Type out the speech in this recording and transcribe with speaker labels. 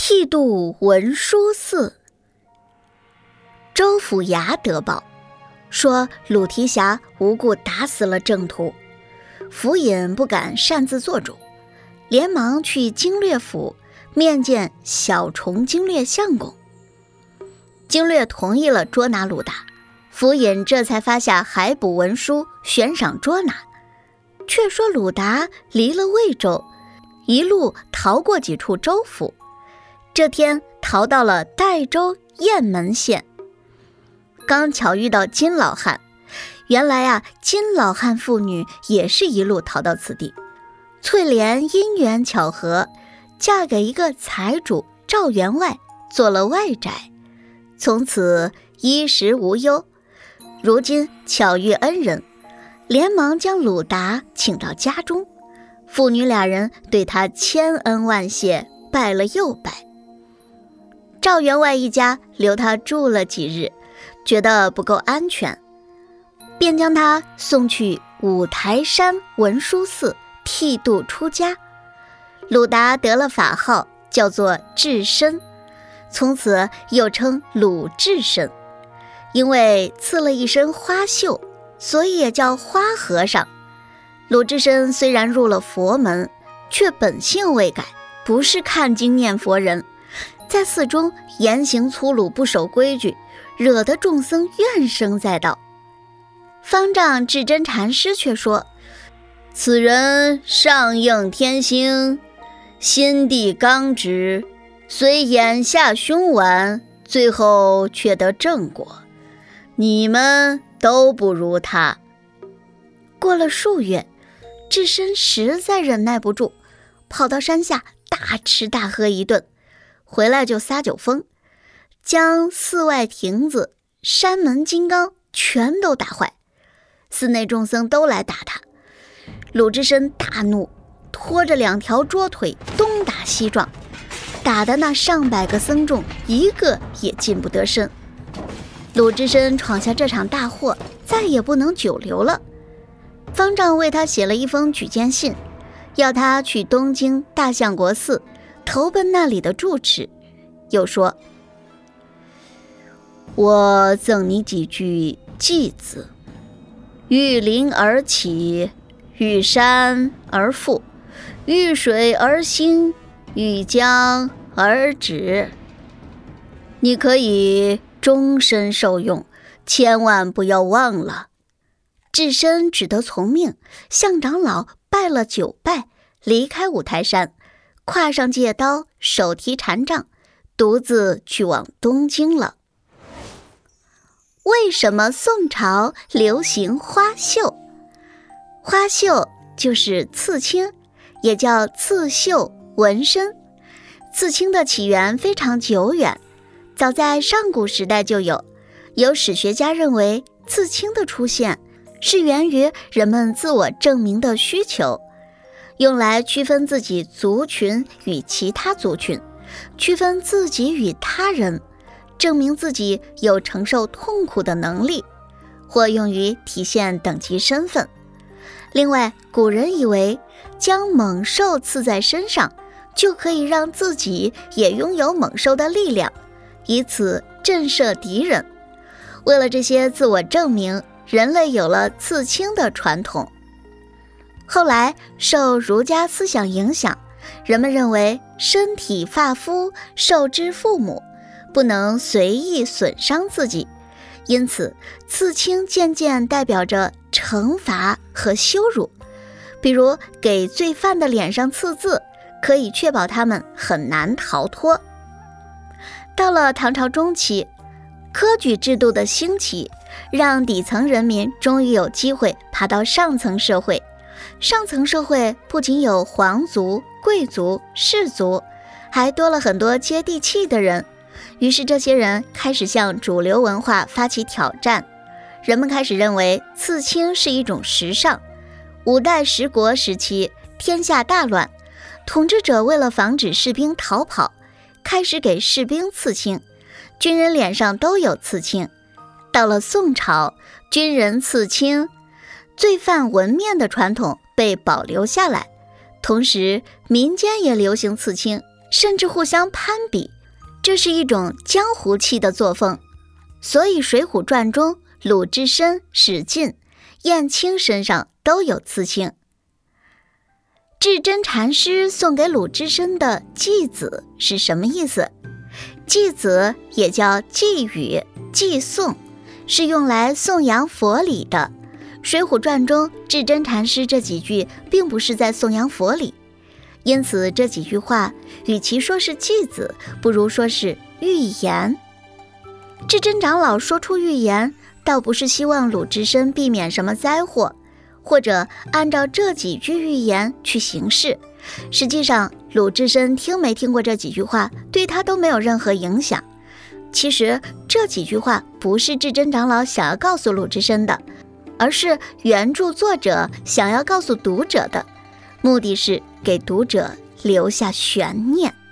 Speaker 1: 剃度文殊寺。州府衙得报，说鲁提辖无故打死了正途，府尹不敢擅自做主，连忙去经略府面见小虫经略相公。经略同意了捉拿鲁达，府尹这才发下海捕文书，悬赏捉拿。却说鲁达离了魏州，一路逃过几处州府，这天逃到了代州雁门县，刚巧遇到金老汉。原来金老汉父女也是一路逃到此地。翠莲因缘巧合，嫁给一个财主赵员外，做了外宅，从此衣食无忧。如今巧遇恩人，连忙将鲁达请到家中，父女俩人对他千恩万谢，拜了又拜。赵员外一家留他住了几日，觉得不够安全，便将他送去五台山文殊寺剃度出家。鲁达得了法号，叫做智深，从此又称鲁智深。因为刺了一身花绣，所以也叫花和尚。鲁智深虽然入了佛门，却本性未改，不是看经念佛人，在寺中言行粗鲁，不守规矩，惹得众僧怨声载道。方丈智真禅师却说，此人上应天星，心地刚直，虽眼下凶顽，最后却得正果，你们都不如他。过了数月，智深实在忍耐不住，跑到山下大吃大喝一顿，回来就撒酒疯，将寺外亭子、山门金刚全都打坏。寺内众僧都来打他，鲁智深大怒，拖着2条桌腿东打西撞，打得那上百个僧众一个也进不得身。鲁智深闯下这场大祸，再也不能久留了。方丈为他写了一封举荐信，要他去东京大相国寺投奔那里的住持，又说，我赠你几句偈子，遇林而起，遇山而复，遇水而兴，遇江而止。你可以终身受用，千万不要忘了。智深只得从命，向长老拜了9拜，离开五台山，挎上戒刀，手提禅杖，独自去往东京了。为什么宋朝流行花绣？花绣就是刺青，也叫刺绣、纹身。刺青的起源非常久远，早在上古时代就有。有史学家认为，刺青的出现是源于人们自我证明的需求，用来区分自己族群与其他族群，区分自己与他人，证明自己有承受痛苦的能力，或用于体现等级身份。另外，古人以为将猛兽刺在身上，就可以让自己也拥有猛兽的力量，以此震慑敌人。为了这些自我证明，人类有了刺青的传统。后来受儒家思想影响，人们认为身体发肤受之父母，不能随意损伤自己，因此刺青渐渐代表着惩罚和羞辱。比如给罪犯的脸上刺字，可以确保他们很难逃脱。到了唐朝中期，科举制度的兴起，让底层人民终于有机会爬到上层社会。上层社会不仅有皇族、贵族、士族，还多了很多接地气的人。于是这些人开始向主流文化发起挑战，人们开始认为刺青是一种时尚。五代十国时期，天下大乱，统治者为了防止士兵逃跑，开始给士兵刺青，军人脸上都有刺青。到了宋朝，军人刺青、罪犯纹面的传统被保留下来，同时民间也流行刺青， 甚至互相攀比，这是一种江湖气的作风。所以《水浒传》中鲁智深、史进、燕青身上都有刺青。智真禅师送给鲁智深的偈子是什么意思？偈子也叫偈语、偈颂，是用来颂扬佛理的。《水浒传》中智真禅师这几句并不是在颂扬佛理，因此这几句话与其说是偈子，不如说是寓言。智真长老说出寓言，倒不是希望鲁智深避免什么灾祸，或者按照这几句寓言去行事。实际上，鲁智深听没听过这几句话，对他都没有任何影响。其实这几句话不是智真长老想要告诉鲁智深的，而是原著作者想要告诉读者的，目的是给读者留下悬念。